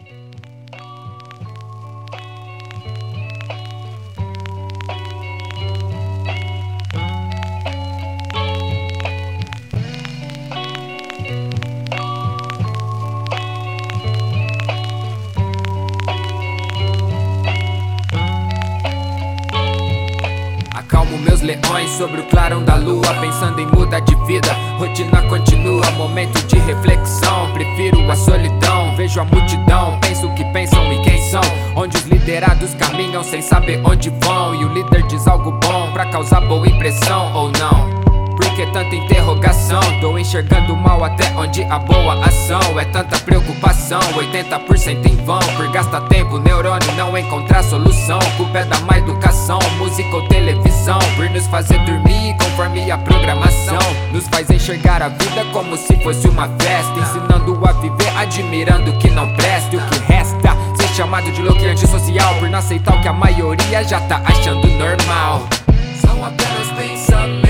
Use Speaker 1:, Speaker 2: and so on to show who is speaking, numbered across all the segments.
Speaker 1: Acalmo meus leões sobre o clarão da lua, pensando em mudar de vida, rotina continua, momento de reflexão. Prefiro a solidão, vejo a multidão, penso o que pensam e quem são, onde os liderados caminham sem saber onde vão. E o líder diz algo bom pra causar boa impressão ou não? Por que tanta interrogação? Tô enxergando mal até onde a boa ação. É tanta preocupação, 80% em vão, por gastar tempo, neurônio não encontrar solução. Culpa é da má educação, música ou televisão, por nos fazer dormir conforme a programação. Nos faz enxergar a vida como se fosse uma festa, ensinando a viver, admirando o que não presta. E o que resta, ser chamado de louco e antissocial, por não aceitar o que a maioria já tá achando normal. São apenas pensamentos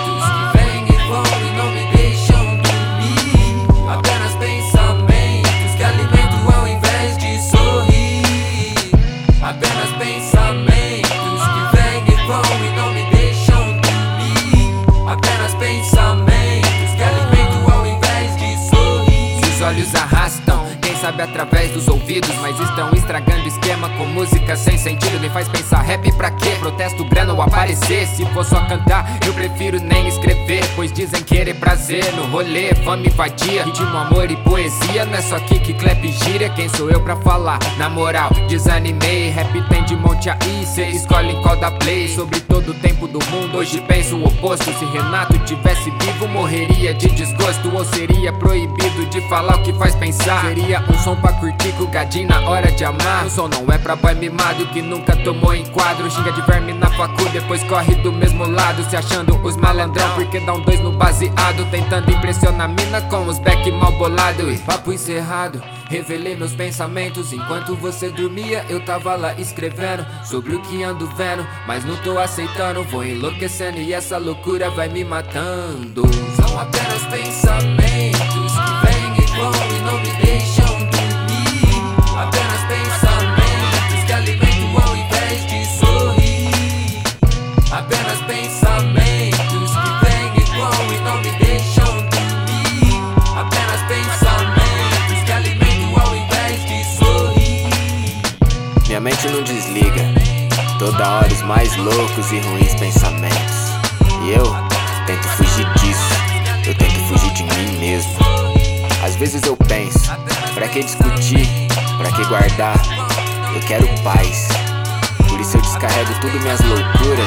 Speaker 1: olhos arrastam, quem sabe através dos ouvidos, mas estão estragando esquema com música sem sentido. Nem faz pensar, rap pra quê? Protesto grana ou aparecer. Se for só cantar, eu prefiro nem escrever, pois dizem querer prazer no rolê, fama e vadia. Ritmo, amor e poesia, não é só kick, clap e gíria. Quem sou eu pra falar? Na moral, desanimei. Rap tem de monte aí, cê escolhe em qual da play. Sobre todo o tempo do mundo, hoje penso o oposto. Se Renato tivesse vivo, morreria de desgosto, ou seria proibido de falar o que faz pensar. Seria um som pra curtir com o gadinho na hora de amar. O som não é pra boy mimado que nunca tomou enquadro. Xinga de verme na facu, depois corre do mesmo lado, se achando os malandrão porque dá um 2 no baseado, tentando impressionar a mina com os back mal bolado. E papo encerrado, revelei meus pensamentos. Enquanto você dormia eu tava lá escrevendo sobre o que ando vendo, mas não tô aceitando, vou enlouquecendo e essa loucura vai me matando. São apenas pensamentos que vêm e vão e não me deixam dormir. Apenas pensamentos que alimento ao invés de sorrir. Apenas pensamentos que vêm e vão e não me deixam dormir. Apenas pensamentos que alimento ao invés de sorrir.
Speaker 2: Minha mente não desliga, toda hora os mais loucos e ruins pensamentos. E eu tento fugir disso, eu tento fugir de mim mesmo. Às vezes eu penso, pra que discutir, pra que guardar? Eu quero paz, por isso eu descarrego tudo minhas loucuras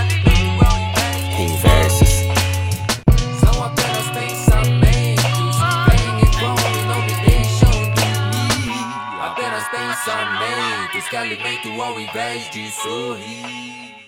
Speaker 2: em versos.
Speaker 1: São apenas pensamentos que vêm e vão e não me deixam dormir. Apenas pensamentos que alimento ao invés de sorrir.